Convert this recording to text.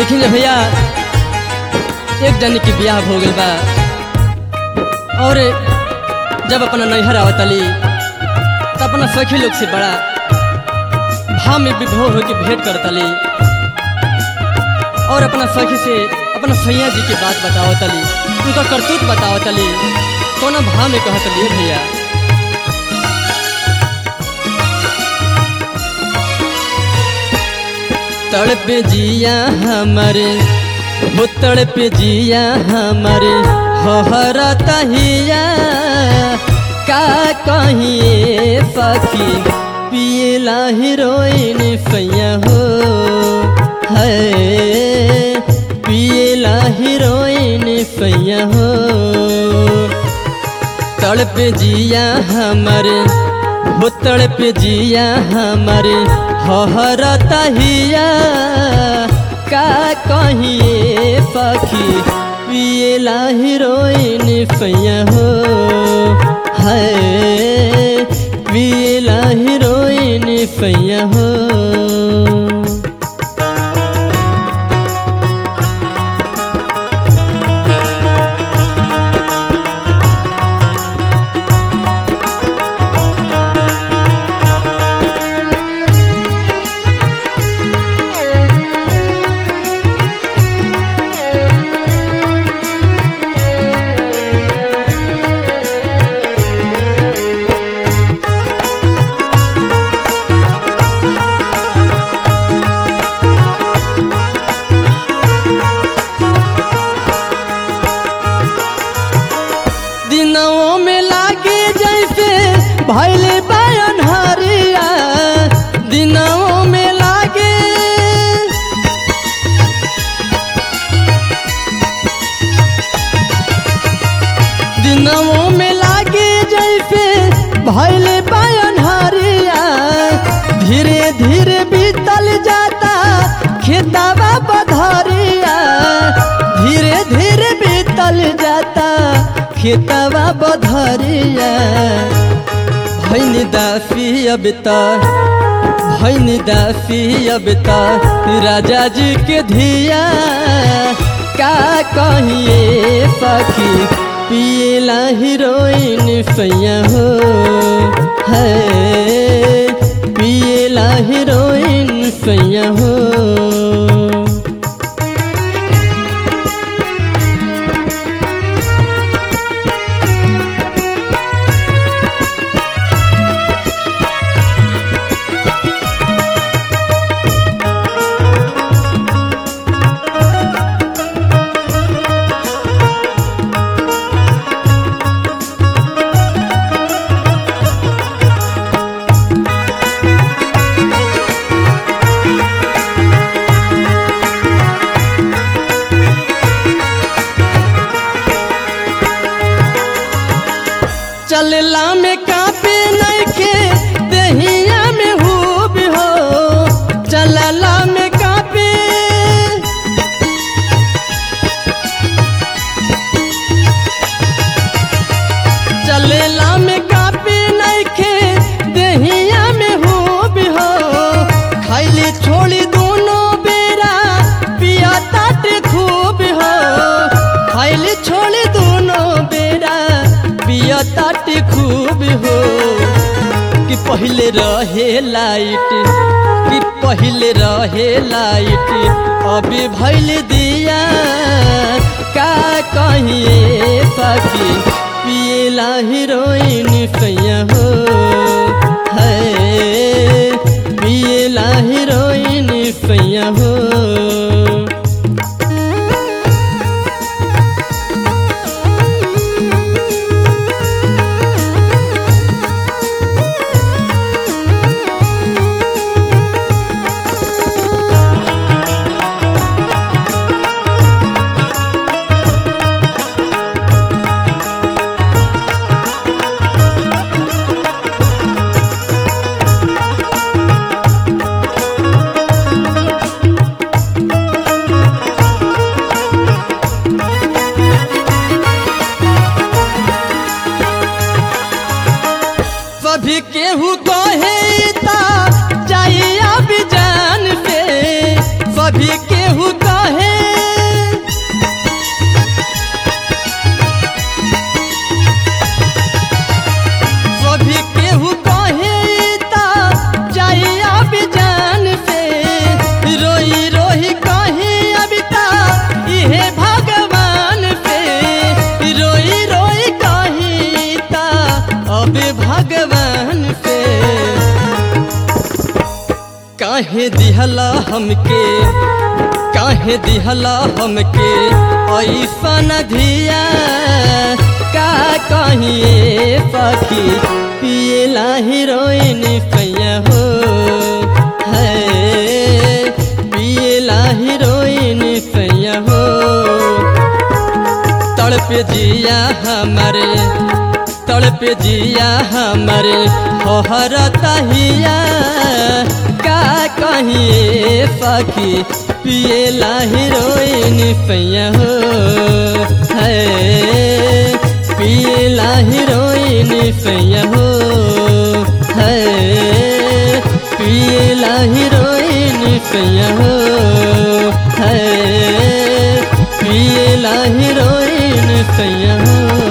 देखिए भैया एक जन की ब्याह हो गई बा और जब अपना नैहर आवतली तो अपना सखी लोग से बड़ा भाव में विभोर होकर भेंट करतली और अपना सखी से अपना सैया जी की बात बतावतली, उनका करतूत बतावतली, कौन भाव में कहतली भैया। तड़प जिया हमारे हो तड़प जिया हमारे हरा तहिया का कहिए सखी पियला हीरोइन सैया हो है पियला हीरोइन सैया हो। तड़प जिया हमारे हो तड़प जिया हमारे हरा तहिया का कहिए सखी पियला हीरोइन सैया हो है पियला हीरोइन सैया हो। दिनों में लागे जैसे भैले बयान हरिया दिनों में लागे दिनों में लागे जैसे भैले बयान हरिया धीरे धीरे बीतल जाता खेतवा बधरिया धीरे धीरे बीतल जाता खेतवा बधरिया भैन दासी अब भैन दासी अब राजा जी के धिया का कहिए सखी पियला हीरोइन सैया हो है पियला हीरोइन सैया हो। चलला में कापे नइखे दहिया में हुब हो चलला में कापे चलला में कापे नइखे दहिया में हुब हो खैली छोड़ी दोनों बेरा पिया ताटे खूब हो खैली छोड़ी दोनों बेरा पिया ताटे खूब हो कि पहले रहे लाइट कि पहले रहे लाइट अभी भैल दिया का कहिए सखी पियला हीरोइन सैया हो है पियला हीरोइन सैया हो। सभी केहू कहे ता चाहिए भी जान से सभी केहू कहे खूबे भगवान से काहे दिहला हमके ऐसा न धिया का कहिए सखी पियला हीरोइन सैया हो है पियला हीरोइन सैया हो तड़पे जिया हमारे हर तहिया का कहिए सखी पियला हीरोइन सैया हो है पियला हीरोइन सैया हो है पियला हीरोइन सैया हो है पियला हीरोइन सैया हो।